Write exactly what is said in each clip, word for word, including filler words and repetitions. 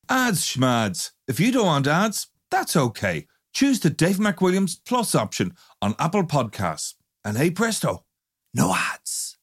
Ads schmads. If you don't want ads, that's okay. Choose the Dave McWilliams Plus option on Apple Podcasts. And hey presto, no ads.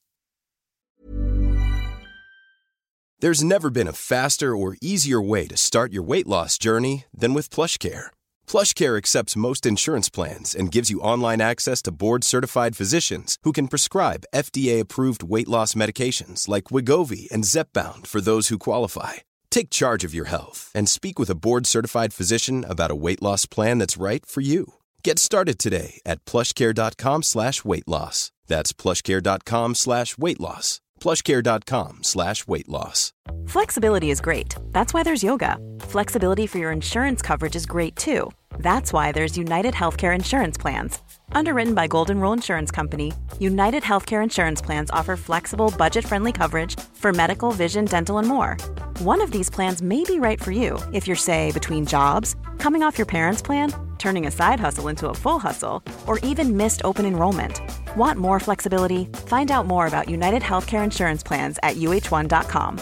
There's never been a faster or easier way to start your weight loss journey than with PlushCare. PlushCare accepts most insurance plans and gives you online access to board-certified physicians who can prescribe F D A-approved weight loss medications like Wegovy and Zepbound for those who qualify. Take charge of your health and speak with a board-certified physician about a weight loss plan that's right for you. Get started today at plushcare.com slash weight loss. That's plushcare.com slash weight loss. plushcare.com slash weight loss. Flexibility is great. That's why there's yoga. Flexibility for your insurance coverage is great too. That's why there's United Healthcare Insurance Plans. Underwritten by Golden Rule Insurance Company, United Healthcare Insurance Plans offer flexible, budget-friendly coverage for medical, vision, dental, and more. One of these plans may be right for you if you're, say, between jobs, coming off your parents' plan, turning a side hustle into a full hustle, or even missed open enrollment. Want more flexibility? Find out more about United Healthcare Insurance Plans at U H one dot com.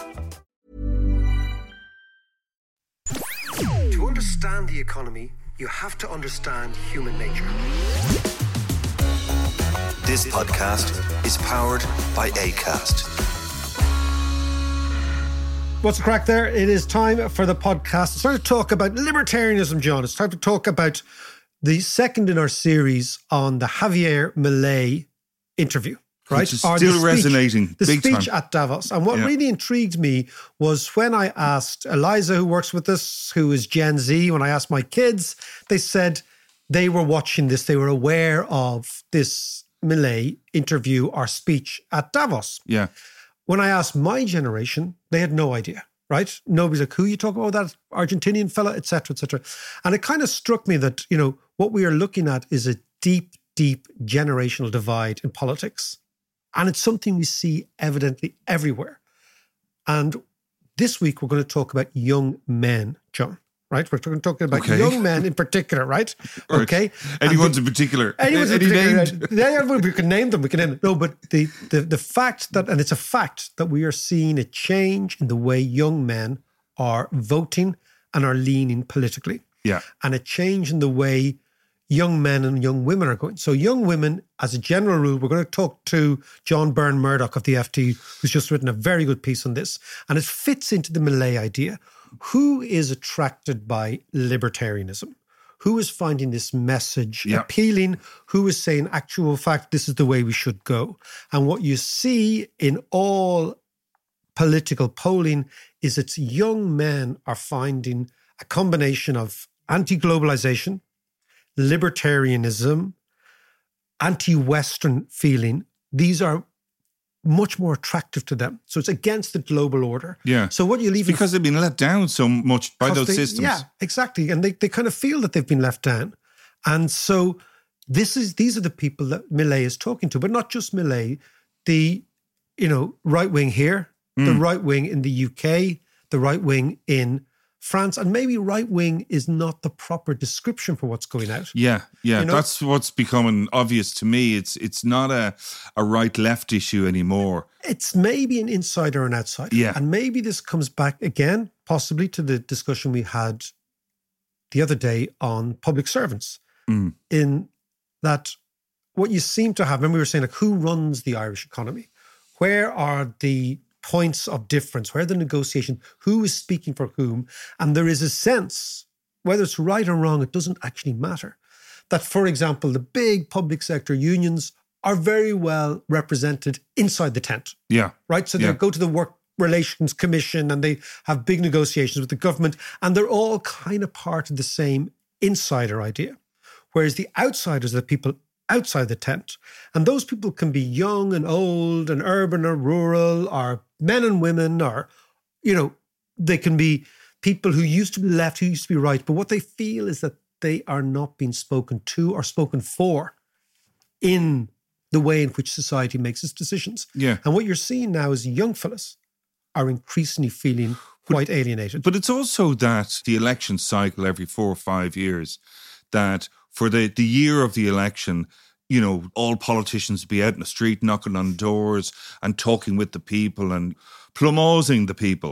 To understand the economy, you have to understand human nature. This podcast is powered by Acast. What's the crack there? It is time for the podcast. It's time to talk about libertarianism, John. It's time to talk about the second in our series on the Javier Milei interview, right? Which is Or still the speech, resonating The big speech time. at Davos. And what Yeah. really intrigued me was when I asked Eliza, who works with us, who is Gen Z, when I asked my kids, they said they were watching this. They were aware of this Milei interview or speech at Davos. Yeah. When I asked my generation, they had no idea, right? Nobody's like, who you talking about, that Argentinian fella, et cetera, et cetera. And it kind of struck me that, you know, what we are looking at is a deep, deep generational divide in politics. And it's something we see evidently everywhere. And this week, we're going to talk about young men, John, right? We're talking talking about Okay. young men in particular, right? Right. Okay. Anyone's And in particular. the, anyone's in Any particular. named? right? Yeah, yeah, we can name them. We can name them. No, but the, the, the fact that, and it's a fact that we are seeing a change in the way young men are voting and are leaning politically. Yeah. And a change in the way young men and young women are going. So young women, as a general rule, we're going to talk to John Byrne Murdoch of the F T, who's just written a very good piece on this. And it fits into the Milei idea. Who is attracted by libertarianism? Who is finding this message Yeah. appealing? Who is saying, actual fact, this is the way we should go? And what you see in all political polling is it's young men are finding a combination of anti-globalization, libertarianism, anti-Western feeling. These are much more attractive to them. So it's against the global order. Yeah. So what you leave It's because they've been let down so much by those they, systems. Yeah, exactly. And they, they kind of feel that they've been left down. And so this is these are the people that Milei is talking to, but not just Milei, the, you know, right wing here, Mm. the right wing in the U K, the right wing in France, and maybe right wing is not the proper description for what's going out. Yeah, yeah. You know? That's what's becoming obvious to me. It's it's not a, a right-left issue anymore. It's maybe an insider and outsider. Yeah. And maybe this comes back again, possibly to the discussion we had the other day on public servants. Mm. In that what you seem to have, remember we were saying, like, who runs the Irish economy? Where are the points of difference? Where are the negotiations? Who is speaking for whom? And there is a sense, whether it's right or wrong, it doesn't actually matter. That, for example, the big public sector unions are very well represented inside the tent, Yeah. right? So they Yeah. go to the Work Relations Commission and they have big negotiations with the government, and they're all kind of part of the same insider idea. Whereas the outsiders are the people outside the tent. And those people can be young and old and urban or rural or men and women, or, you know, they can be people who used to be left, who used to be right. But what they feel is that they are not being spoken to or spoken for in the way in which society makes its decisions. Yeah. And what you're seeing now is young fellas are increasingly feeling quite alienated. But it's also that the election cycle every four or five years, that for the, the year of the election, you know, all politicians be out in the street knocking on doors and talking with the people and plumosing the people.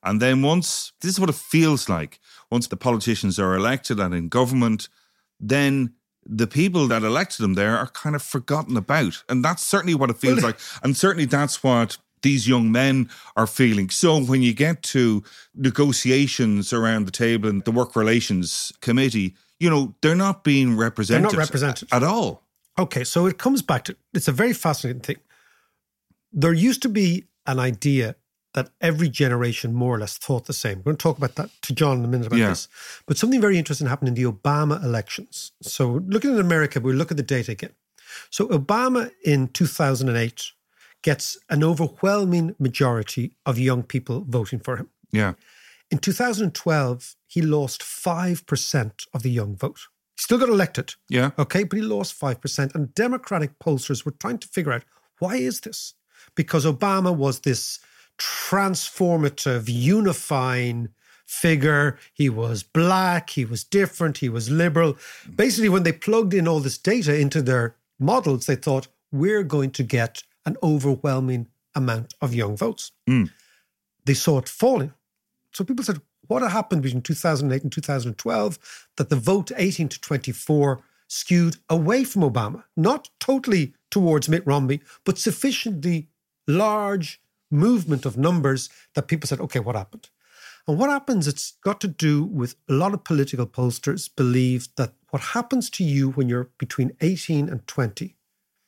And then once, this is what it feels like, once the politicians are elected and in government, then the people that elected them there are kind of forgotten about. And that's certainly what it feels well, like. And certainly that's what these young men are feeling. So when you get to negotiations around the table in the Work Relations Committee, you know, they're not being represented, they're not represented. at all. Okay, so it comes back to, it's a very fascinating thing. There used to be an idea that every generation more or less thought the same. We're going to talk about that to John in a minute about yeah. this. But something very interesting happened in the Obama elections. So looking at America, we look at the data again. So Obama in two thousand eight gets an overwhelming majority of young people voting for him. Yeah. In two thousand twelve, he lost five percent of the young vote. He still got elected. Yeah. Okay, but he lost five percent. And Democratic pollsters were trying to figure out, why is this? Because Obama was this transformative, unifying figure. He was black, he was different, he was liberal. Basically, when they plugged in all this data into their models, they thought, we're going to get an overwhelming amount of young votes. Mm. They saw it falling. So people said, what happened between two thousand eight and two thousand twelve that the vote eighteen to twenty-four skewed away from Obama? Not totally towards Mitt Romney, but sufficiently large movement of numbers that people said, okay, what happened? And what happens, it's got to do with a lot of political pollsters believe that what happens to you when you're between eighteen and twenty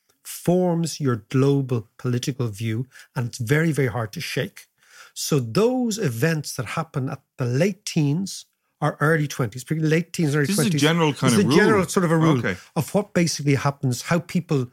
forms your global political view, and it's very, very hard to shake. So those events that happen at the late teens or early twenties, particularly late teens, early this twenties. This is a general kind of rule. This is a general sort of a rule okay. of what basically happens, how people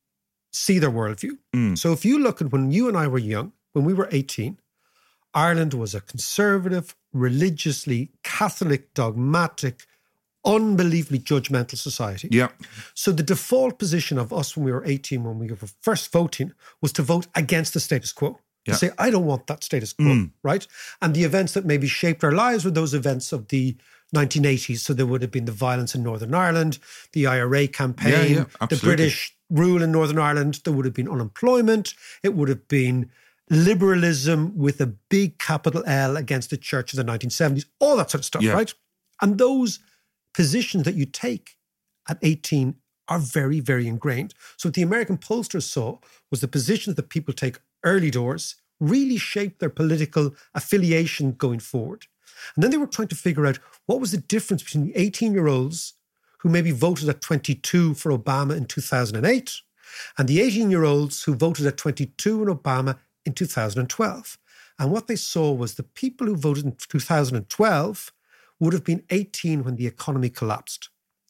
see their worldview. Mm. So if you look at when you and I were young, when we were eighteen, Ireland was a conservative, religiously Catholic, dogmatic, unbelievably judgmental society. Yeah. So the default position of us when we were eighteen, when we were first voting, was to vote against the status quo. Yeah. To say, I don't want that status quo, mm. right? And the events that maybe shaped our lives were those events of the nineteen eighties. So there would have been the violence in Northern Ireland, the I R A campaign, yeah, yeah, the British rule in Northern Ireland. There would have been unemployment. It would have been liberalism with a big capital L against the church in the nineteen seventies, all that sort of stuff, yeah. right? And those positions that you take at eighteen are very, very ingrained. So what the American pollsters saw was the positions that people take early doors really shaped their political affiliation going forward. And then they were trying to figure out what was the difference between the eighteen-year-olds who maybe voted at twenty-two for Obama in two thousand eight and the eighteen-year-olds who voted at twenty-two in Obama in two thousand twelve. And what they saw was the people who voted in two thousand twelve would have been eighteen when the economy collapsed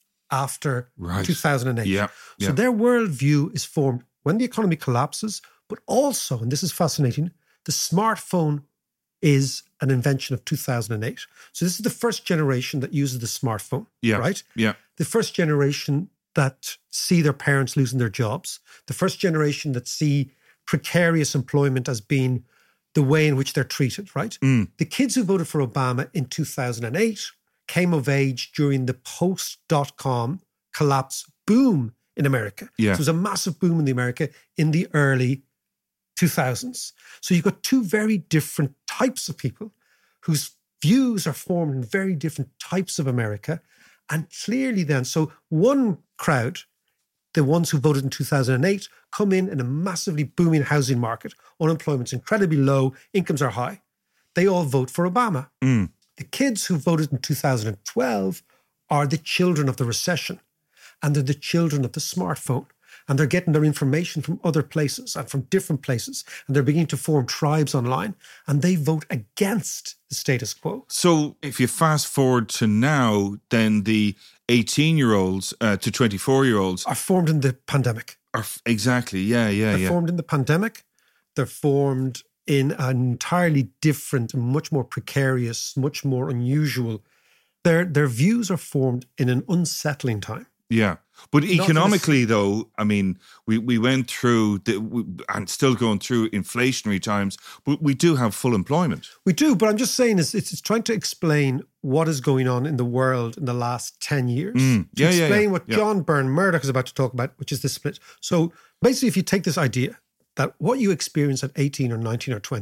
after right. two thousand eight. Yeah, yeah. So their worldview is formed when the economy collapses, but also, and this is fascinating, the smartphone is an invention of two thousand eight. So this is the first generation that uses the smartphone, yeah. right? Yeah. The first generation that see their parents losing their jobs. The first generation that see precarious employment as being the way in which they're treated, right? Mm. The kids who voted for Obama in two thousand eight came of age during the post-dot-com collapse boom in America. Yeah. So there was a massive boom in the America in the early two thousands. So you've got two very different types of people whose views are formed in very different types of America. And clearly then, so one crowd, the ones who voted in two thousand eight, come in in a massively booming housing market. Unemployment's incredibly low, incomes are high. They all vote for Obama. Mm. The kids who voted in two thousand twelve are the children of the recession, and they're the children of the smartphone. And they're getting their information from other places and from different places. And they're beginning to form tribes online. And they vote against the status quo. So if you fast forward to now, then the eighteen-year-olds uh, to twenty-four-year-olds... are formed in the pandemic. Are f- exactly, yeah, yeah, They're yeah. formed in the pandemic. They're formed in an entirely different, much more precarious, much more unusual. Their, their views are formed in an unsettling time. Yeah. But Not economically, though, I mean, we, we went through, the, we, and still going through inflationary times, but we do have full employment. We do, but I'm just saying it's, it's, it's trying to explain what is going on in the world in the last ten years. Mm. To Yeah, explain yeah, yeah. what Yeah. John Byrne Murdoch is about to talk about, which is the split. So basically, if you take this idea that what you experience at eighteen or nineteen or twenty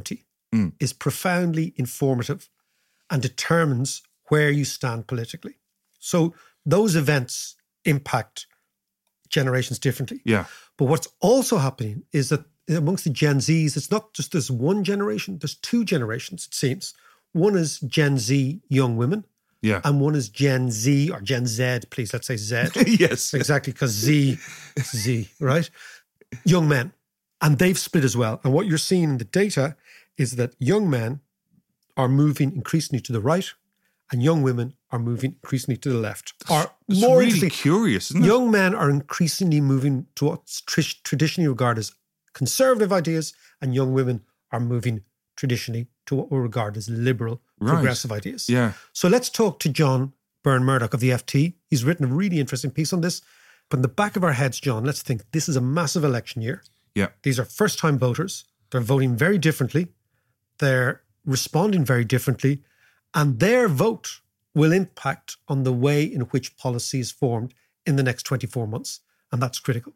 mm. is profoundly informative and determines where you stand politically. So those events impact generations differently. Yeah. But what's also happening is that amongst the Gen Zs, it's not just this one generation, there's two generations, it seems. One is Gen Z young women. Yeah. And one is Gen Z or Gen Z, please, let's say Z. Yes. Exactly, because Z, Z, right? Young men. And they've split as well. And what you're seeing in the data is that young men are moving increasingly to the right and young women are moving increasingly to the left. Or it's more really interesting, curious, isn't it? young men are increasingly moving to what's tr- traditionally regarded as conservative ideas, and young women are moving traditionally to what we regard as liberal, right. progressive ideas. Yeah. So let's talk to John Byrne-Murdoch of the F T. He's written a really interesting piece on this. But in the back of our heads, John, let's think this is a massive election year. Yeah. These are first-time voters. They're voting very differently. They're responding very differently. And their vote will impact on the way in which policy is formed in the next twenty-four months. And that's critical.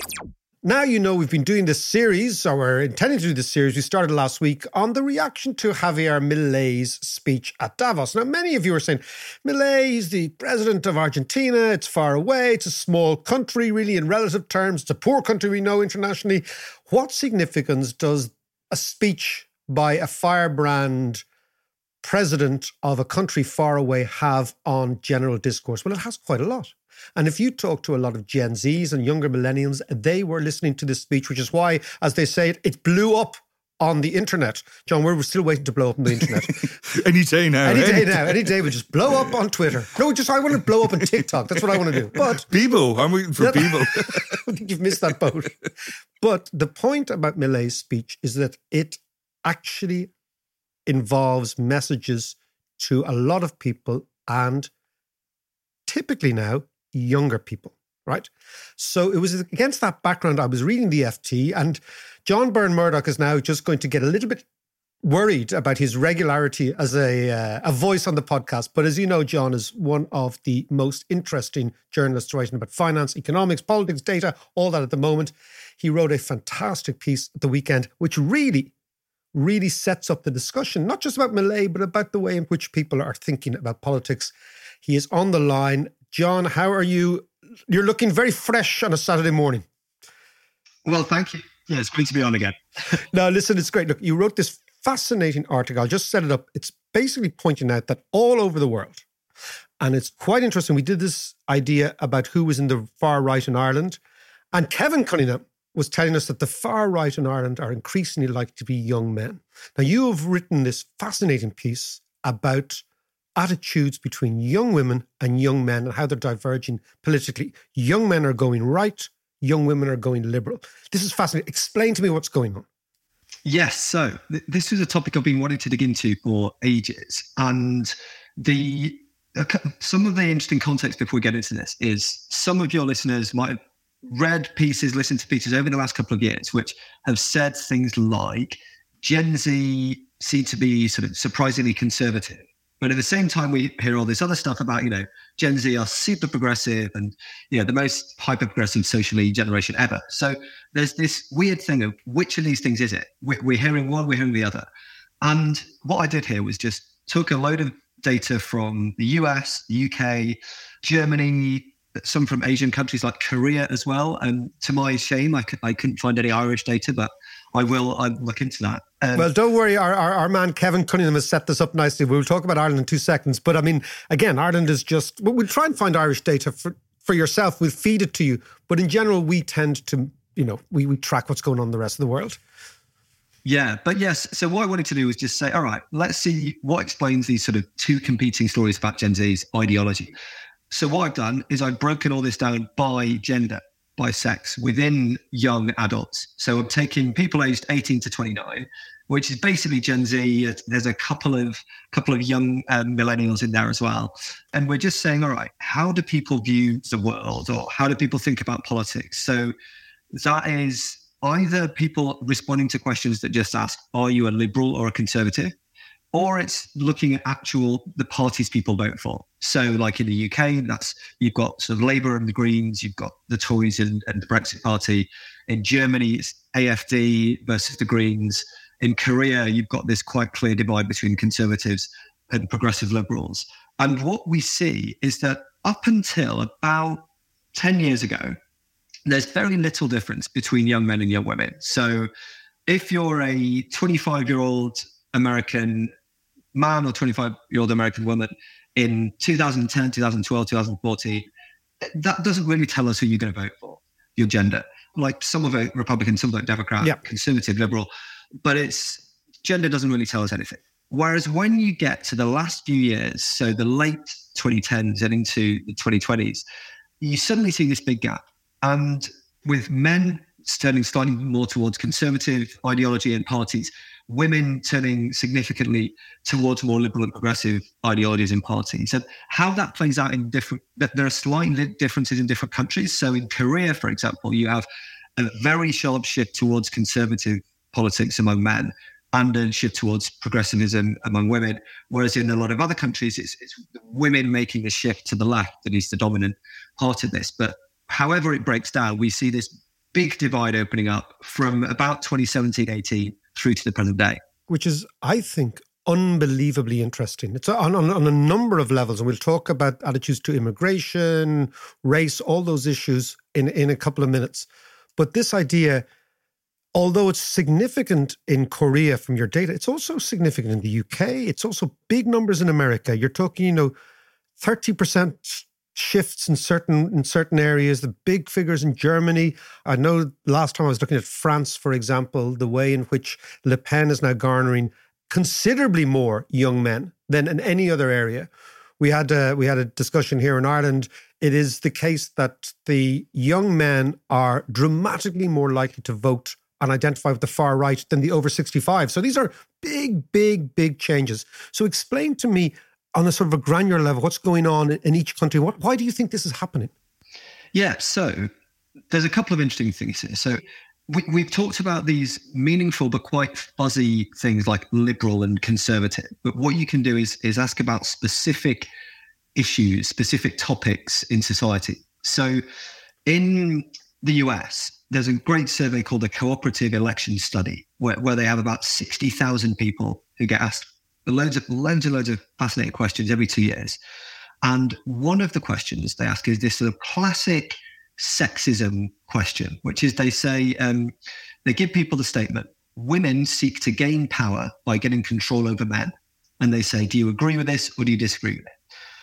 Now you know we've been doing this series, or we're intending to do this series, we started last week, on the reaction to Javier Milei's speech at Davos. Now, many of you are saying, Milei is the president of Argentina, it's far away, it's a small country, really, in relative terms, it's a poor country we know internationally. What significance does a speech by a firebrand president of a country far away have on general discourse? Well, it has quite a lot. And if you talk to a lot of Gen Zs and younger millennials, they were listening to this speech, which is why, as they say, it, it blew up on the internet. John, we're still waiting to blow up on the internet. Any day now. Any day now. Any day would just blow up on Twitter. No, just I want to blow up on TikTok. That's what I want to do. But Bebo, I'm waiting for Bebo. I think you've missed that boat. But the point about Milei's speech is that it actually involves messages to a lot of people, and typically now younger people, right? So it was against that background I was reading the F T, and John Byrne-Murdoch is now just going to get a little bit worried about his regularity as a uh, a voice on the podcast. But as you know, John is one of the most interesting journalists writing about finance, economics, politics, data, all that at the moment. He wrote a fantastic piece at the weekend, which really, really sets up the discussion, not just about Milei, but about the way in which people are thinking about politics. He is on the line. John, how are you? You're looking very fresh on a Saturday morning. Well, thank you. Yeah, it's great to be on again. No, listen, it's great. Look, you wrote this fascinating article. I'll just set it up. It's basically pointing out that all over the world, and it's quite interesting. We did this idea about who was in the far right in Ireland, and Kevin Cunningham was telling us that the far right in Ireland are increasingly likely to be young men. Now, you have written this fascinating piece about attitudes between young women and young men and how they're diverging politically. Young men are going right, young women are going liberal. This is fascinating. Explain to me what's going on. Yes, so th- this is a topic I've been wanting to dig into for ages. And the uh, some of the interesting context before we get into this is some of your listeners might have read pieces, listened to pieces over the last couple of years, which have said things like Gen Z seem to be sort of surprisingly conservative. But at the same time, we hear all this other stuff about, you know, Gen Z are super progressive and, you know, the most hyper-progressive socially generation ever. So there's this weird thing of which of these things is it? We're, we're hearing one, we're hearing the other. And what I did here was just took a load of data from the U S, the U K, Germany, some from Asian countries like Korea as well. And to my shame, I, c- I couldn't find any Irish data, but I will I'll look into that. Um, well, don't worry. Our, our our man Kevin Cunningham has set this up nicely. We'll talk about Ireland in two seconds. But I mean, again, Ireland is just, we'll try and find Irish data for, for yourself. We'll feed it to you. But in general, we tend to, you know, we, we track what's going on in the rest of the world. Yeah, but yes. So what I wanted to do was just say, all right, let's see what explains these sort of two competing stories about Gen Z's ideology. So what I've done is I've broken all this down by gender, by sex within young adults. So I'm taking people aged eighteen to twenty-nine, which is basically Gen Z. There's a couple of couple of young um, millennials in there as well. And we're just saying, all right, how do people view the world, or how do people think about politics? So that is either people responding to questions that just ask, are you a liberal or a conservative? Or it's looking at actual, the parties people vote for. So like in the U K, that's, you've got sort of Labour and the Greens, you've got the Tories and, and the Brexit Party. In Germany, it's A F D versus the Greens. In Korea, you've got this quite clear divide between conservatives and progressive liberals. And what we see is that up until about ten years ago, there's very little difference between young men and young women. So if you're a twenty-five-year-old American man or twenty-five-year-old American woman in two thousand ten, two thousand twelve, two thousand fourteen, that doesn't really tell us who you're going to vote for, your gender. Like some will vote Republican, some vote Democrat, yeah. conservative, liberal, but it's gender doesn't really tell us anything. Whereas when you get to the last few years, so the late twenty tens and into the twenty twenties, you suddenly see this big gap. And with men turning slightly more towards conservative ideology and parties, women turning significantly towards more liberal and progressive ideologies and parties. And how that plays out in different, there are slight differences in different countries. So in Korea, for example, you have a very sharp shift towards conservative politics among men and a shift towards progressivism among women. Whereas in a lot of other countries, it's, it's women making the shift to the left that is the dominant part of this. But however it breaks down, we see this big divide opening up from about twenty seventeen eighteen through to the present day. Which is, I think, unbelievably interesting. It's on, on, on a number of levels, and we'll talk about attitudes to immigration, race, all those issues in, in a couple of minutes. But this idea, although it's significant in Korea from your data, it's also significant in the U K. It's also big numbers in America. You're talking, you know, thirty percent shifts in certain in certain areas, the big figures in Germany. I know last time I was looking at France, for example, the way in which Le Pen is now garnering considerably more young men than in any other area. We had a, we had a discussion here in Ireland. It is the case that the young men are dramatically more likely to vote and identify with the far right than the over sixty-five. So these are big, big, big changes. So explain to me on a sort of a granular level, what's going on in each country? What, why do you think this is happening? Yeah, so there's a couple of interesting things here. So we, we've talked about these meaningful but quite fuzzy things like liberal and conservative. But what you can do is, is ask about specific issues, specific topics in society. So in the U S, there's a great survey called the Cooperative Election Study, where, where they have about sixty thousand people who get asked loads of loads and loads of fascinating questions every two years. And one of the questions they ask is this sort of classic sexism question, which is they say, um, they give people the statement, women seek to gain power by getting control over men. And they say, do you agree with this or do you disagree with it?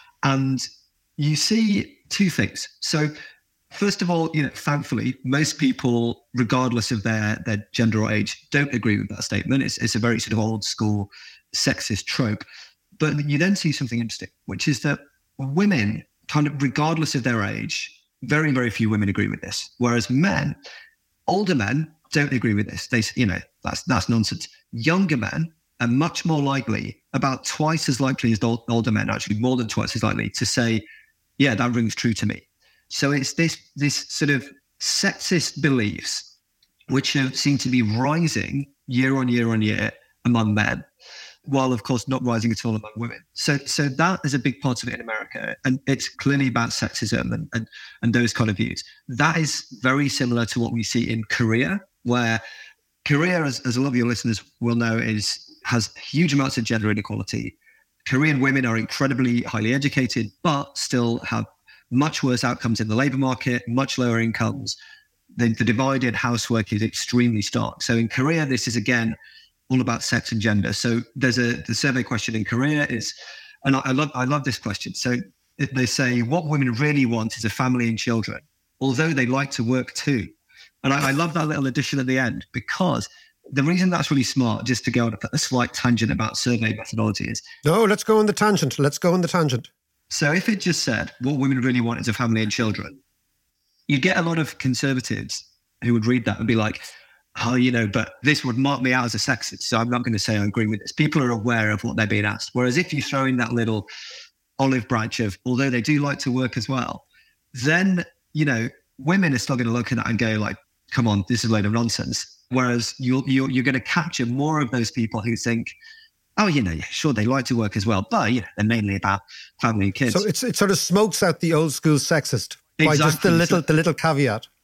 And you see two things. So first of all, you know, thankfully, most people, regardless of their, their gender or age, don't agree with that statement. It's, it's a very sort of old school sexist trope. But you then see something interesting, which is that women, kind of regardless of their age, very, very few women agree with this. Whereas men, older men don't agree with this. They, you know, that's that's nonsense. Younger men are much more likely, about twice as likely as old, older men, actually more than twice as likely to say, yeah, that rings true to me. So it's this this sort of sexist beliefs which have, seem to be rising year on year on year among men, while of course not rising at all among women. So so that is a big part of it in America. And it's clearly about sexism and, and, and those kind of views. That is very similar to what we see in Korea, where Korea, as, as a lot of your listeners will know, is has huge amounts of gender inequality. Korean women are incredibly highly educated, but still have much worse outcomes in the labor market, much lower incomes. The, the divide in housework is extremely stark. So in Korea, this is again all about sex and gender. So there's a the survey question in Korea is, and I, I love I love this question. So it, they say what women really want is a family and children, although they like to work too. And I, I love that little addition at the end, because the reason that's really smart, just to go on a slight tangent about survey methodology, is no, let's go on the tangent. Let's go on the tangent. So if it just said what women really want is a family and children, you'd get a lot of conservatives who would read that and be like, oh, you know, but this would mark me out as a sexist, so I'm not going to say I agree with this. People are aware of what they're being asked. Whereas if you throw in that little olive branch of, although they do like to work as well, then, you know, women are still going to look at that and go like, come on, this is a load of nonsense. Whereas you're, you're, you're going to capture more of those people who think, oh, you know, yeah, sure, they like to work as well, but, you know, they're mainly about family and kids. So it's, it sort of smokes out the old school sexist by exactly. just the little, so, the little caveat.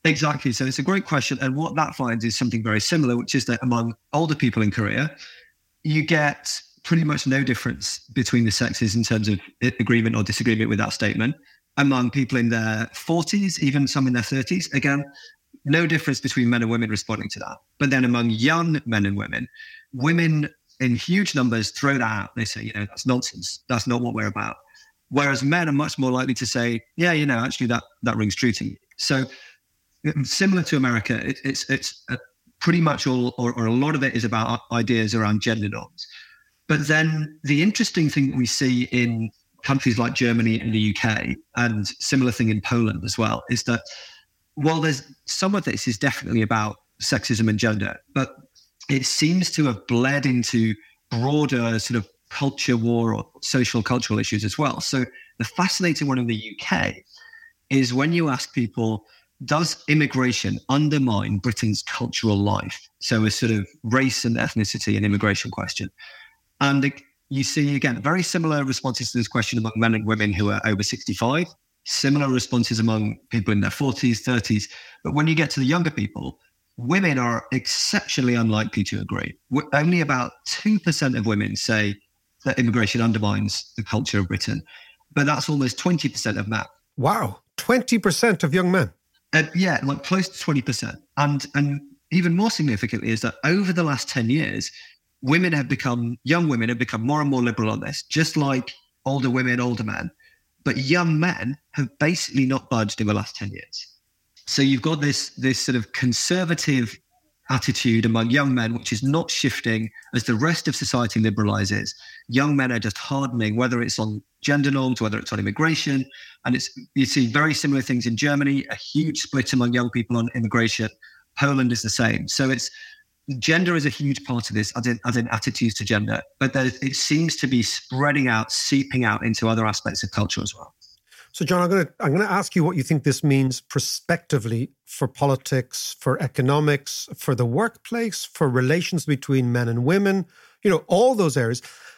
Exactly. So it's a great question. And what that finds is something very similar, which is that among older people in Korea, you get pretty much no difference between the sexes in terms of agreement or disagreement with that statement. Among people in their forties, even some in their thirties, again, no difference between men and women responding to that. But then among young men and women, women in huge numbers throw that out. They say, you know, that's nonsense. That's not what we're about. Whereas men are much more likely to say, yeah, you know, actually that, that rings true to me. So similar to America, it, it's it's pretty much all, or, or a lot of it is about ideas around gender norms. But then the interesting thing that we see in countries like Germany and the U K, and similar thing in Poland as well, is that while there's some of this is definitely about sexism and gender, but it seems to have bled into broader sort of culture war or social cultural issues as well. So the fascinating one in the U K is when you ask people, does immigration undermine Britain's cultural life? So a sort of race and ethnicity and immigration question. And you see, again, very similar responses to this question among men and women who are over sixty-five, similar responses among people in their forties, thirties. But when you get to the younger people, women are exceptionally unlikely to agree. Only about two percent of women say that immigration undermines the culture of Britain, but that's almost twenty percent of men. Wow, twenty percent of young men. Uh, yeah, like close to twenty percent. And and even more significantly is that over the last ten years, women have become, young women have become more and more liberal on this, just like older women, older men. But young men have basically not budged in the last ten years. So you've got this, this sort of conservative attitude among young men, which is not shifting as the rest of society liberalizes. Young men are just hardening, whether it's on gender norms, whether it's on immigration. And it's you see very similar things in Germany, a huge split among young people on immigration. Poland is the same. So it's gender is a huge part of this, as in, as in attitudes to gender. But there, it seems to be spreading out, seeping out into other aspects of culture as well. So, John, I'm going to I'm going to ask you what you think this means prospectively for politics, for economics, for the workplace, for relations between men and women, you know, all those areas.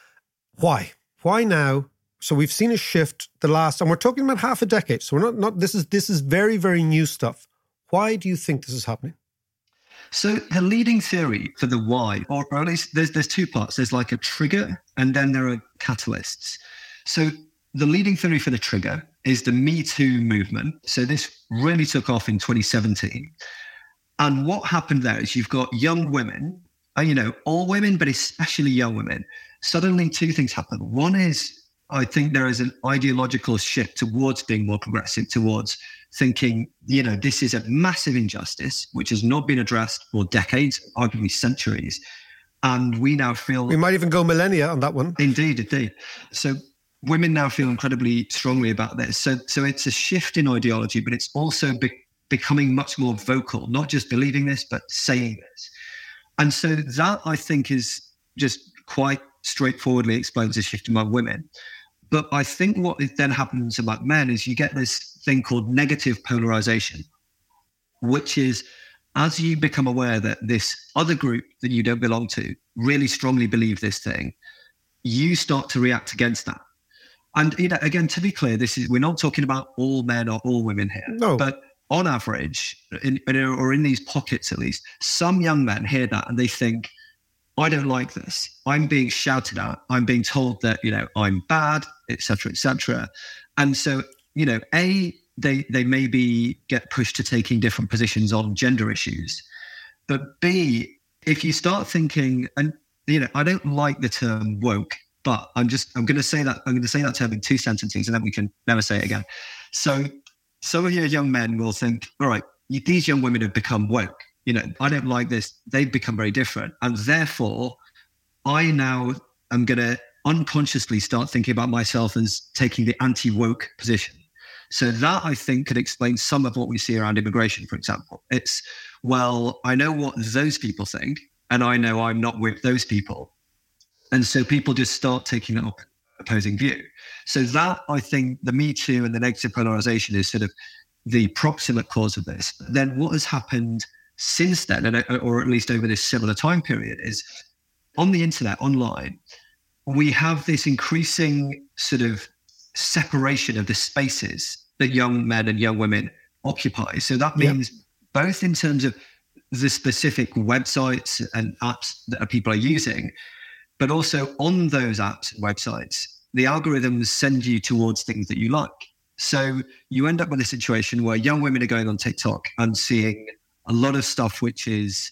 Why? Why now? So we've seen a shift the last, and we're talking about half a decade. So we're not, not this is this is very, very new stuff. Why do you think this is happening? So the leading theory for the why, or, or at least there's there's two parts. There's like a trigger, and then there are catalysts. So the leading theory for the trigger is the Me Too movement. So this really took off in twenty seventeen. And what happened there is you've got young women, and you know, all women, but especially young women. Suddenly two things happen. One is, I think there is an ideological shift towards being more progressive, towards thinking, you know, this is a massive injustice, which has not been addressed for decades, arguably centuries. And we now feel... We might even go millennia on that one. Indeed, indeed. So women now feel incredibly strongly about this. So so it's a shift in ideology, but it's also be- becoming much more vocal, not just believing this, but saying this. And so that, I think, is just quite straightforwardly explains the shift among women. But I think what then happens among men is you get this thing called negative polarization, which is as you become aware that this other group that you don't belong to really strongly believe this thing, you start to react against that. And, you know, again, to be clear, this is we're not talking about all men or all women here. No. But on average, in, or in these pockets at least, some young men hear that and they think, I don't like this. I'm being shouted at. I'm being told that, you know, I'm bad, et cetera, et cetera. And so, you know, A, they, they maybe get pushed to taking different positions on gender issues. But B, if you start thinking, and, you know, I don't like the term woke, but I'm just, I'm going to say that, I'm going to say that term in two sentences and then we can never say it again. So some of your young men will think, all right, these young women have become woke. You know, I don't like this. They've become very different. And therefore, I now am going to unconsciously start thinking about myself as taking the anti-woke position. So that, I think, could explain some of what we see around immigration, for example. It's, well, I know what those people think, and I know I'm not with those people. And so people just start taking that opposing view. So that, I think, the Me Too and the negative polarization is sort of the proximate cause of this. But then what has happened since then, or at least over this similar time period, is on the internet, online, we have this increasing sort of separation of the spaces that young men and young women occupy. So that means both in terms of the specific websites and apps that people are using, but also on those apps and websites, the algorithms send you towards things that you like. So you end up with a situation where young women are going on TikTok and seeing a lot of stuff which is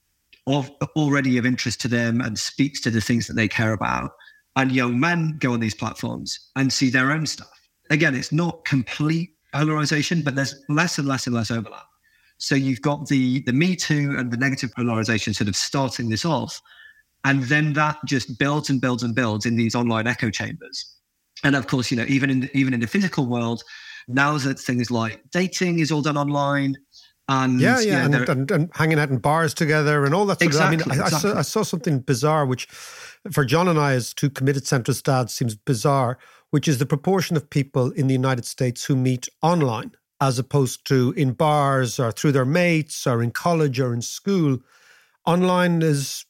of, already of interest to them and speaks to the things that they care about. And young men go on these platforms and see their own stuff. Again, it's not complete polarization, but there's less and less and less overlap. So you've got the the Me Too and the negative polarization sort of starting this off. And then that just builds and builds and builds in these online echo chambers. And of course, you know, even in the, even in the physical world, now that things like dating is all done online. And, yeah, yeah, you know, and, and, and hanging out in bars together and all that sort exactly, of, I mean, I, exactly. I, saw, I saw something bizarre, which for John and I as two committed centrist dads seems bizarre, which is the proportion of people in the United States who meet online as opposed to in bars or through their mates or in college or in school. Online is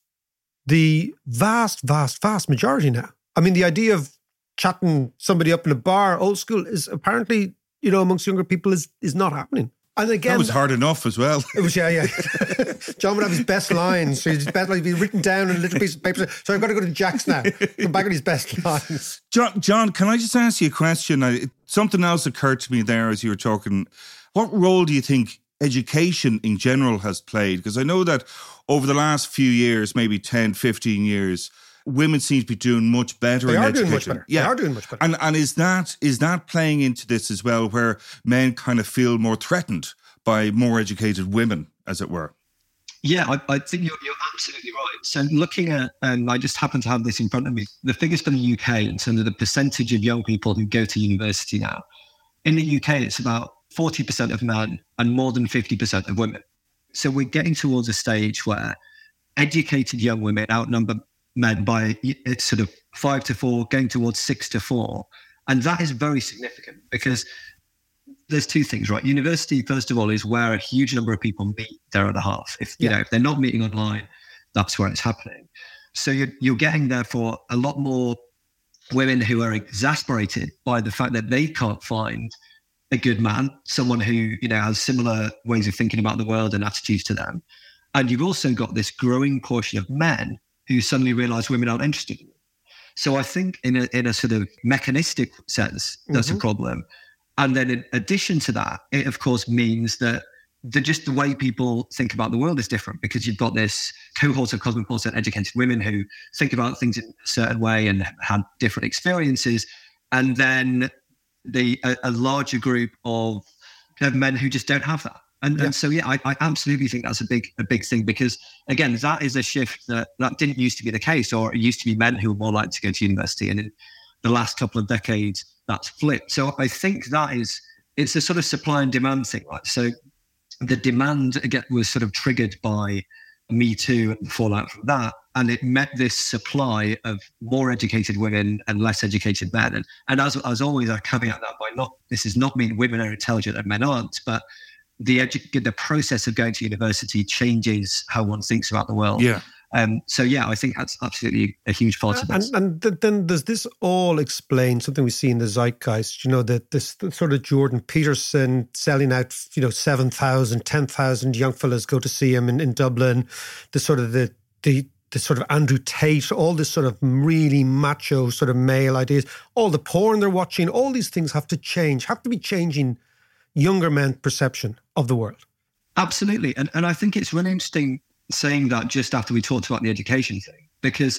the vast, vast, vast majority now. I mean, the idea of chatting somebody up in a bar, old school, is apparently, you know, amongst younger people is is not happening. And again, that was hard enough as well. It was, yeah, yeah. John would have his best lines. So his best lines would be written down on a little piece of paper. So I've got to go to Jack's now. Come back with his best lines. John, John, can I just ask you a question? I, something else occurred to me there as you were talking. What role do you think education in general has played? Because I know that over the last few years, maybe ten, fifteen years, women seem to be doing much better they in are education. Doing much better. Yeah. They are doing much better. And and is that is that playing into this as well, where men kind of feel more threatened by more educated women, as it were? Yeah, I, I think you're, you're absolutely right. So looking at, and I just happen to have this in front of me, the figures for the U K in terms of the percentage of young people who go to university now. In the U K, it's about forty percent of men and more than fifty percent of women. So we're getting towards a stage where educated young women outnumber men by it's sort of five to four, going towards six to four. And that is very significant because there's two things, right? University, first of all, is where a huge number of people meet their other half. If you Yeah. know, if they're not meeting online, that's where it's happening. So you're, you're getting, therefore, a lot more women who are exasperated by the fact that they can't find a good man, someone who, you know, has similar ways of thinking about the world and attitudes to them. And you've also got this growing portion of men who suddenly realize women aren't interested in them. So I think in a, in a sort of mechanistic sense, that's Mm-hmm. a problem. And then in addition to that, it of course means that the, just the way people think about the world is different because you've got this cohort of cosmopolitan educated women who think about things in a certain way and have had different experiences. And then the a, a larger group of, of men who just don't have that. And, Yeah. and so, yeah, I, I absolutely think that's a big a big thing because, again, that is a shift that, that didn't used to be the case, or it used to be men who were more likely to go to university. And in the last couple of decades, that's flipped. So I think that is, it's a sort of supply and demand thing, right? So the demand, again, was sort of triggered by Me Too and the fallout from that. And it met this supply of more educated women and less educated men. And, and as, as always, I caveat that by not, this does not mean women are intelligent and men aren't, but the edu- the process of going to university changes how one thinks about the world. Yeah. Um, so, yeah, I think that's absolutely a huge part of And, this. and th- then does this all explain something we see in the zeitgeist? You know, that this sort of Jordan Peterson selling out, you know, seven thousand, ten thousand young fellas go to see him in, in Dublin. The sort of the, the, the sort of Andrew Tate, all this sort of really macho sort of male ideas, all the porn they're watching, all these things have to change, have to be changing younger men's perception of the world. Absolutely. And and I think it's really interesting saying that just after we talked about the education thing, because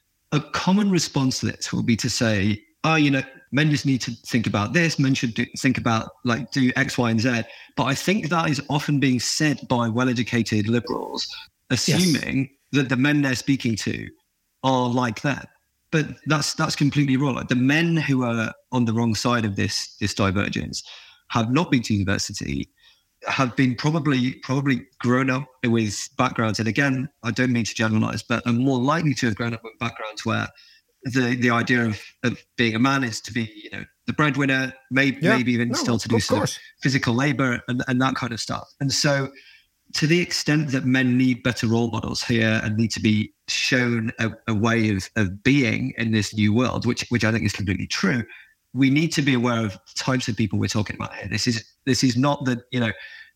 a common response to this will be to say, oh, you know, men just need to think about this, men should do, think about like do X, Y, and Z. But I think that is often being said by well-educated liberals, assuming yes. that the men they're speaking to are like that. But that's that's completely wrong. Like the men who are on the wrong side of this this divergence have not been to university, have been probably probably grown up with backgrounds, and again, I don't mean to generalize, but are more likely to have grown up with backgrounds where the the idea of, of being a man is to be, you know, the breadwinner, maybe yeah. maybe even no, still to do sort of physical labor and, and that kind of stuff. And so to the extent that men need better role models here and need to be shown a, a way of, of being in this new world, which which I think is completely true, we need to be aware of the types of people we're talking about here. This is this is not that, you know,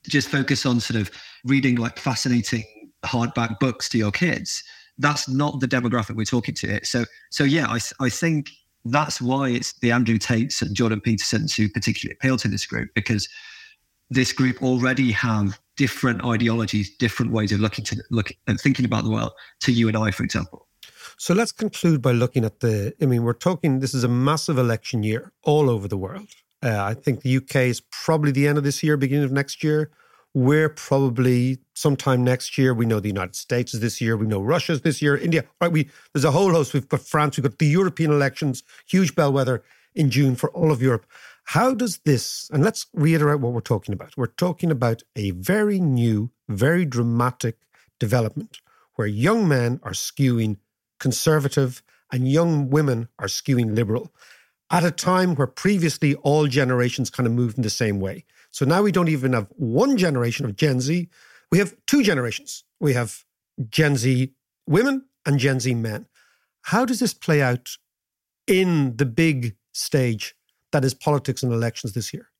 just focus on sort of reading like fascinating hardback books to your kids. That's not the demographic we're talking to here. So, so yeah, I, I think that's why it's the Andrew Tates and Jordan Petersons who particularly appeal to this group, because this group already have different ideologies, different ways of looking to look and thinking about the world to you and I, for example. So let's conclude by looking at the, I mean, we're talking, this is a massive election year all over the world. Uh, I think the U K is probably the end of this year, beginning of next year. We're probably sometime next year. We know the United States is this year. We know Russia's this year. India, right? We There's a whole host. We've got France. We've got the European elections, huge bellwether in June for all of Europe. How does this, and let's reiterate what we're talking about. We're talking about a very new, very dramatic development where young men are skewing conservative and young women are skewing liberal at a time where previously all generations kind of moved in the same way. So now we don't even have one generation of Gen Z. We have two generations. We have Gen Z women and Gen Z men. How does this play out in the big stage that is politics and elections this year?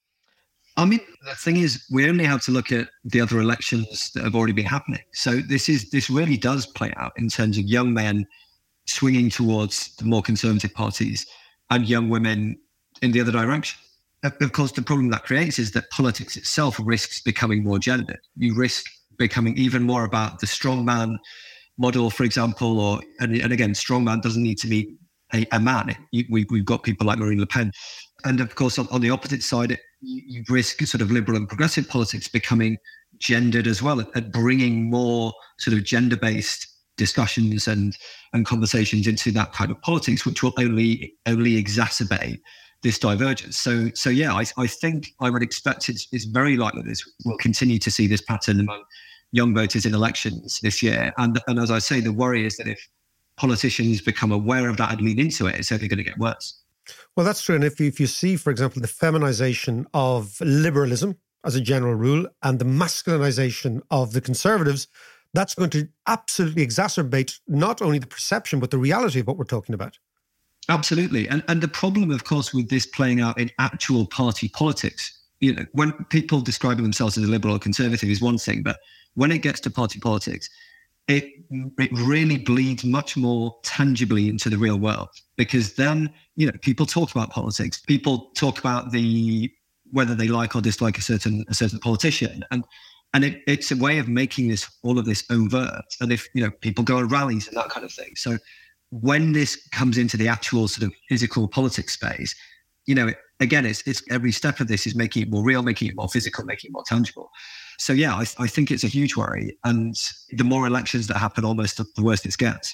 I mean, the thing is, we only have to look at the other elections that have already been happening. So this is this really does play out in terms of young men swinging towards the more conservative parties and young women in the other direction. Of course, the problem that creates is that politics itself risks becoming more gendered. You risk becoming even more about the strongman model, for example, or and, and again, strongman doesn't need to be a, a man. You, we, we've got people like Marine Le Pen. And of course, on, on the opposite side, it, you, you risk sort of liberal and progressive politics becoming gendered as well, and bringing more sort of gender-based discussions and, and conversations into that kind of politics, which will only only exacerbate this divergence. So, so yeah, I, I think I would expect it's, it's very likely this we'll continue to see this pattern among young voters in elections this year. And, and as I say, the worry is that if politicians become aware of that and lean into it, it's only going to get worse. Well, that's true. And if you, if you see, for example, the feminization of liberalism as a general rule and the masculinization of the conservatives, that's going to absolutely exacerbate not only the perception, but the reality of what we're talking about. Absolutely. And and the problem, of course, with this playing out in actual party politics, you know, when people describing themselves as a liberal or conservative is one thing, but when it gets to party politics, it it really bleeds much more tangibly into the real world, because then, you know, people talk about politics, people talk about the whether they like or dislike a certain a certain politician, and and it, it's a way of making this all of this overt. And if, you know, people go on rallies and that kind of thing. So when this comes into the actual sort of physical politics space, you know, again, it's, it's every step of this is making it more real, making it more physical, making it more tangible. So yeah, I, I think it's a huge worry. And the more elections that happen, almost the worse it gets.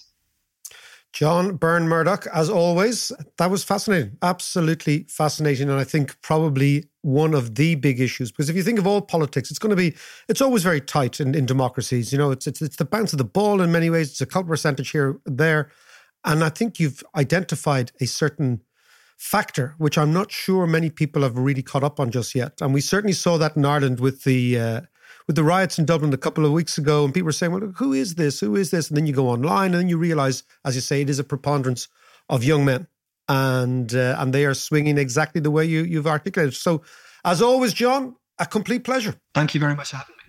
John Byrne-Murdoch, as always, that was fascinating. Absolutely fascinating. And I think probably one of the big issues, because if you think of all politics, it's going to be, it's always very tight in, in democracies. You know, it's, it's, it's the bounce of the ball in many ways. It's a couple percentage here, there. And I think you've identified a certain factor, which I'm not sure many people have really caught up on just yet. And we certainly saw that in Ireland with the uh, with the riots in Dublin a couple of weeks ago. And people were saying, well, who is this? Who is this? And then you go online and then you realize, as you say, it is a preponderance of young men. And uh, and they are swinging exactly the way you, you've articulated. So as always, John, a complete pleasure. Thank you very much for having me.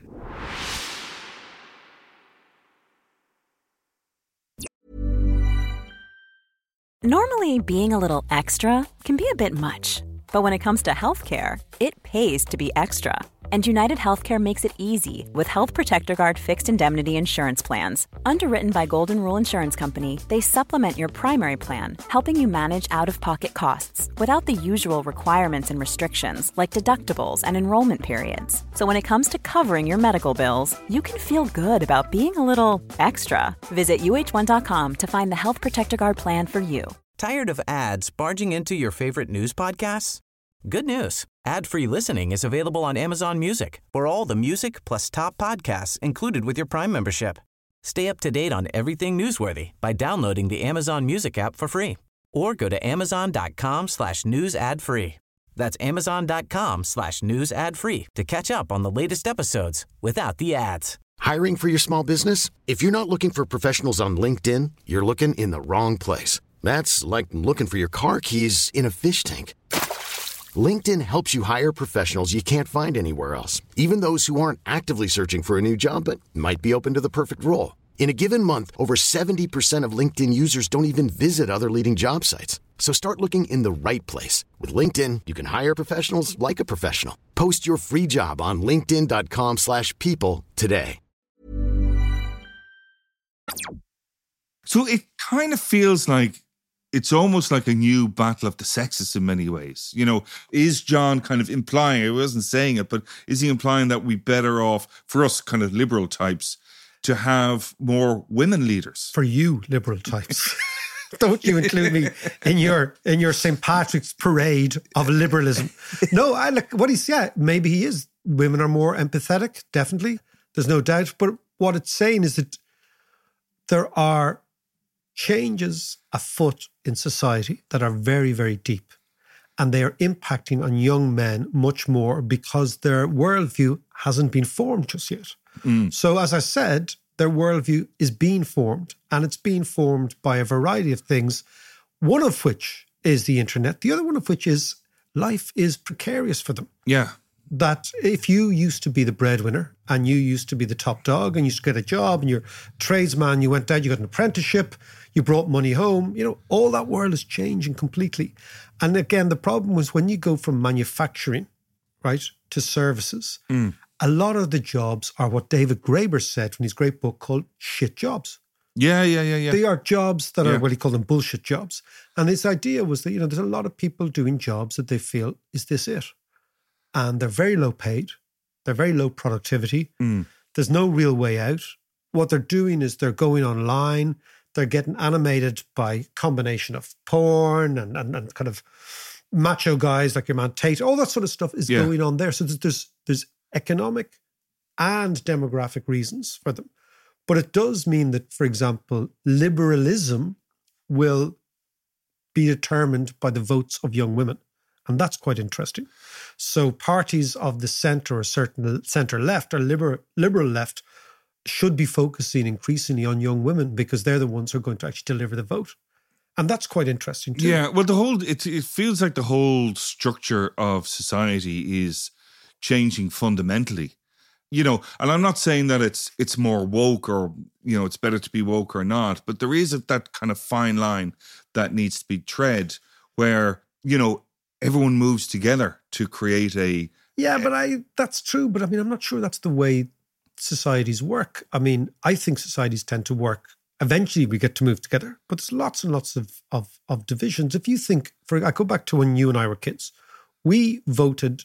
Normally, being a little extra can be a bit much, but when it comes to healthcare, it pays to be extra. And United Healthcare makes it easy with Health Protector Guard fixed indemnity insurance plans. Underwritten by Golden Rule Insurance Company, they supplement your primary plan, helping you manage out-of-pocket costs without the usual requirements and restrictions like deductibles and enrollment periods. So when it comes to covering your medical bills, you can feel good about being a little extra. Visit U H one dot com to find the Health Protector Guard plan for you. Tired of ads barging into your favorite news podcasts? Good news. Ad-free listening is available on Amazon Music for all the music plus top podcasts included with your Prime membership. Stay up to date on everything newsworthy by downloading the Amazon Music app for free or go to amazon.com slash news ad free. That's amazon.com slash news ad free to catch up on the latest episodes without the ads. Hiring for your small business? If you're not looking for professionals on LinkedIn, you're looking in the wrong place. That's like looking for your car keys in a fish tank. LinkedIn helps you hire professionals you can't find anywhere else, even those who aren't actively searching for a new job but might be open to the perfect role. In a given month, over seventy percent of LinkedIn users don't even visit other leading job sites. So start looking in the right place. With LinkedIn, you can hire professionals like a professional. Post your free job on linkedin.com slash people today. So it kind of feels like it's almost like a new battle of the sexes in many ways. You know, is John kind of implying, I wasn't saying it, but is he implying that we better off, for us kind of liberal types, to have more women leaders? For you liberal types. Don't you include me in your in your Saint Patrick's parade of liberalism? No, I look what he's yeah, maybe he is. Women are more empathetic, definitely. There's no doubt. But what it's saying is that there are changes afoot in society that are very, very deep. And they are impacting on young men much more because their worldview hasn't been formed just yet. Mm. So as I said, their worldview is being formed, and it's being formed by a variety of things, one of which is the internet, the other one of which is life is precarious for them. Yeah. That if you used to be the breadwinner and you used to be the top dog and you used to get a job and you're a tradesman, you went out, you got an apprenticeship, you brought money home, you know, all that world is changing completely. And again, the problem was when you go from manufacturing, right, to services, mm. a lot of the jobs are what David Graeber said in his great book called shit jobs. Yeah, yeah, yeah, yeah. They are jobs that yeah. are what he called them bullshit jobs. And this idea was that, you know, there's a lot of people doing jobs that they feel, is this it? And they're very low paid. They're very low productivity. Mm. There's no real way out. What they're doing is they're going online. They're getting animated by combination of porn and, and, and kind of macho guys like your man Tate. All that sort of stuff is yeah. going on there. So there's, there's there's economic and demographic reasons for them. But it does mean that, for example, liberalism will be determined by the votes of young women. And that's quite interesting. So parties of the centre or certain centre left or liberal, liberal left should be focusing increasingly on young women because they're the ones who are going to actually deliver the vote. And that's quite interesting too. Yeah, well, the whole, it, it feels like the whole structure of society is changing fundamentally. You know, and I'm not saying that it's it's more woke or, you know, it's better to be woke or not, but there is a, that kind of fine line that needs to be tread where, you know, everyone moves together to create a... Yeah, but I that's true. But I mean, I'm not sure that's the way societies work. I mean, I think societies tend to work. Eventually we get to move together, but there's lots and lots of, of, of divisions. If you think, for I go back to when you and I were kids, we voted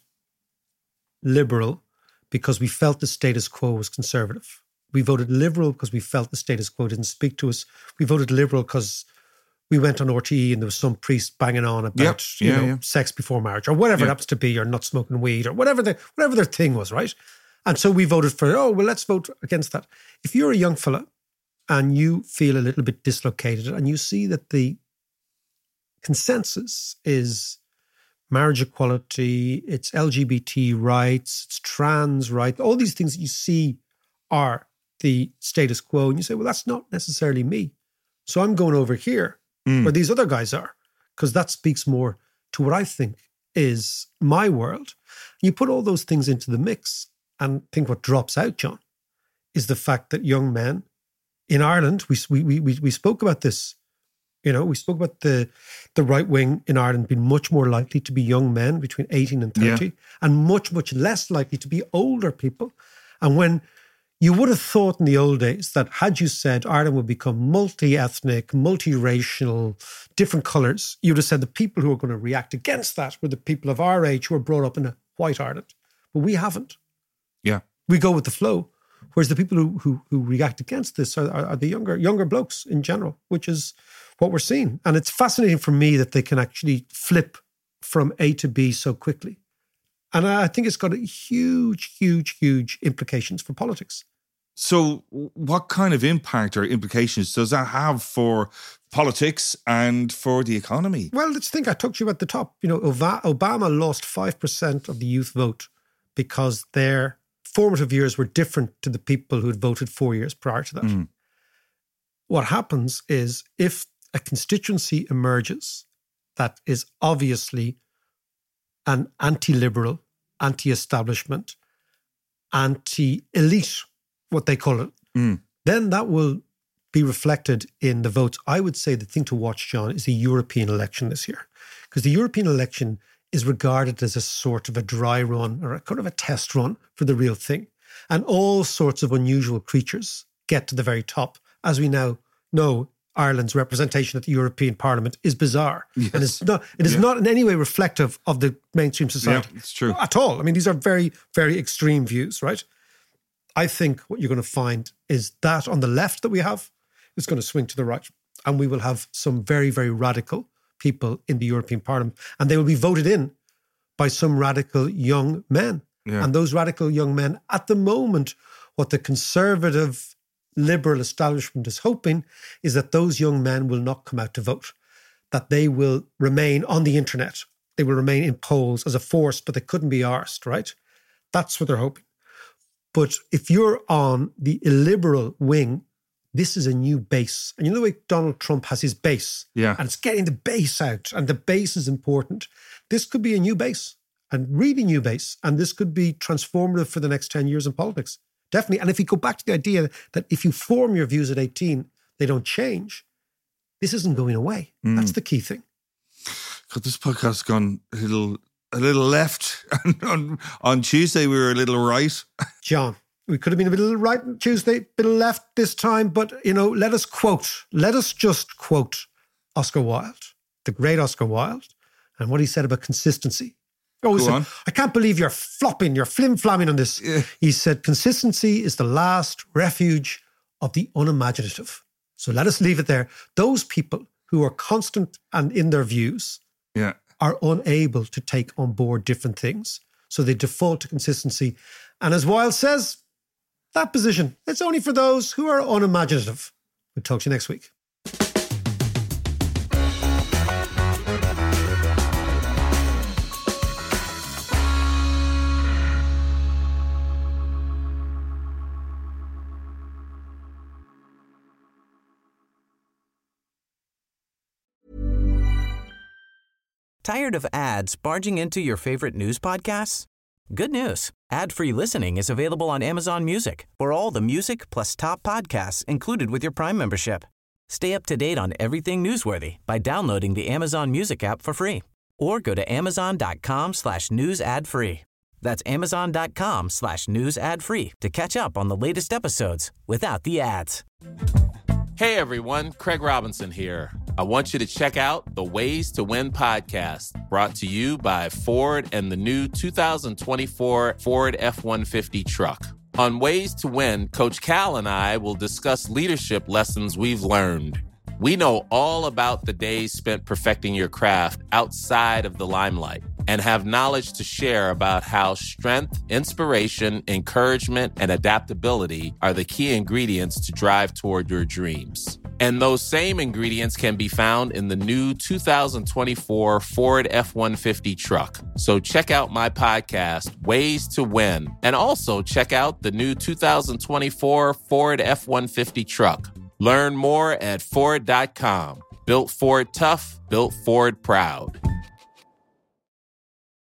liberal because we felt the status quo was conservative. We voted liberal because we felt the status quo didn't speak to us. We voted liberal because we went on R T E and there was some priest banging on about yep. you yeah, know yeah. sex before marriage or whatever yep. it happens to be, or not smoking weed or whatever the whatever their thing was, right? And so we voted for, oh, well, let's vote against that. If you're a young fella and you feel a little bit dislocated and you see that the consensus is marriage equality, it's L G B T rights, it's trans rights, all these things that you see are the status quo, and you say, well, that's not necessarily me. So I'm going over here mm. where these other guys are, because that speaks more to what I think is my world. You put all those things into the mix, and think what drops out, John, is the fact that young men in Ireland, we we we we spoke about this. You know, we spoke about the the right wing in Ireland being much more likely to be young men between eighteen and thirty, yeah. and much, much less likely to be older people. And when you would have thought in the old days that had you said Ireland would become multi-ethnic, multiracial, different colours, you would have said the people who are going to react against that were the people of our age who were brought up in a white Ireland. But we haven't. Yeah. We go with the flow. Whereas the people who who, who react against this are, are, are the younger younger blokes in general, which is what we're seeing. And it's fascinating for me that they can actually flip from A to B so quickly. And I think it's got a huge, huge, huge implications for politics. So what kind of impact or implications does that have for politics and for the economy? Well, let's think, I talked to you at the top. You know, Obama lost five percent of the youth vote because their formative years were different to the people who had voted four years prior to that. Mm. What happens is if a constituency emerges that is obviously and anti-liberal, anti-establishment, anti-elite, what they call it, Mm. then that will be reflected in the votes. I would say the thing to watch, John, is the European election this year. Because the European election is regarded as a sort of a dry run or a kind of a test run for the real thing. And all sorts of unusual creatures get to the very top. As we now know, Ireland's representation at the European Parliament is bizarre. Yes. And it's not, it is Yeah. not in any way reflective of the mainstream society. Yeah, it's true. At all. I mean, these are very, very extreme views, right? I think what you're going to find is that on the left that we have is going to swing to the right. And we will have some very, very radical people in the European Parliament. And they will be voted in by some radical young men. Yeah. And those radical young men, at the moment, what the conservative liberal establishment is hoping is that those young men will not come out to vote, that they will remain on the internet. They will remain in polls as a force, but they couldn't be arsed, right? That's what they're hoping. But if you're on the illiberal wing, this is a new base. And you know the way Donald Trump has his base? Yeah. And it's getting the base out, and the base is important. This could be a new base, and really new base. And this could be transformative for the next ten years in politics. Definitely. And if you go back to the idea that if you form your views at eighteen, they don't change, this isn't going away. Mm. That's the key thing. God, this podcast has gone a little, a little left. on, on Tuesday, we were a little right. John, we could have been a little right on Tuesday, a bit left this time, but, you know, let us quote, let us just quote Oscar Wilde, the great Oscar Wilde, and what he said about consistency. Oh, Go said, on. I can't believe you're flopping, you're flim-flamming on this. Yeah. He said, consistency is the last refuge of the unimaginative. So let us leave it there. Those people who are constant and in their views Yeah. are unable to take on board different things. So they default to consistency. And as Wilde says, that position, it's only for those who are unimaginative. We'll talk to you next week. Tired of ads barging into your favorite news podcasts? Good news. Ad-free listening is available on Amazon Music for all the music plus top podcasts included with your Prime membership. Stay up to date on everything newsworthy by downloading the Amazon Music app for free or go to amazon.com slash news ad free. That's amazon.com slash news ad free to catch up on the latest episodes without the ads. Hey everyone, Craig Robinson here. I want you to check out the Ways to Win podcast, brought to you by Ford and the new two thousand twenty-four Ford F one fifty truck. On Ways to Win, Coach Cal and I will discuss leadership lessons we've learned. We know all about the days spent perfecting your craft outside of the limelight and have knowledge to share about how strength, inspiration, encouragement, and adaptability are the key ingredients to drive toward your dreams. And those same ingredients can be found in the new two thousand twenty-four Ford F one fifty truck. So check out my podcast, Ways to Win, and also check out the new two thousand twenty-four Ford F one fifty truck. Learn more at Ford dot com. Built Ford tough, built Ford proud.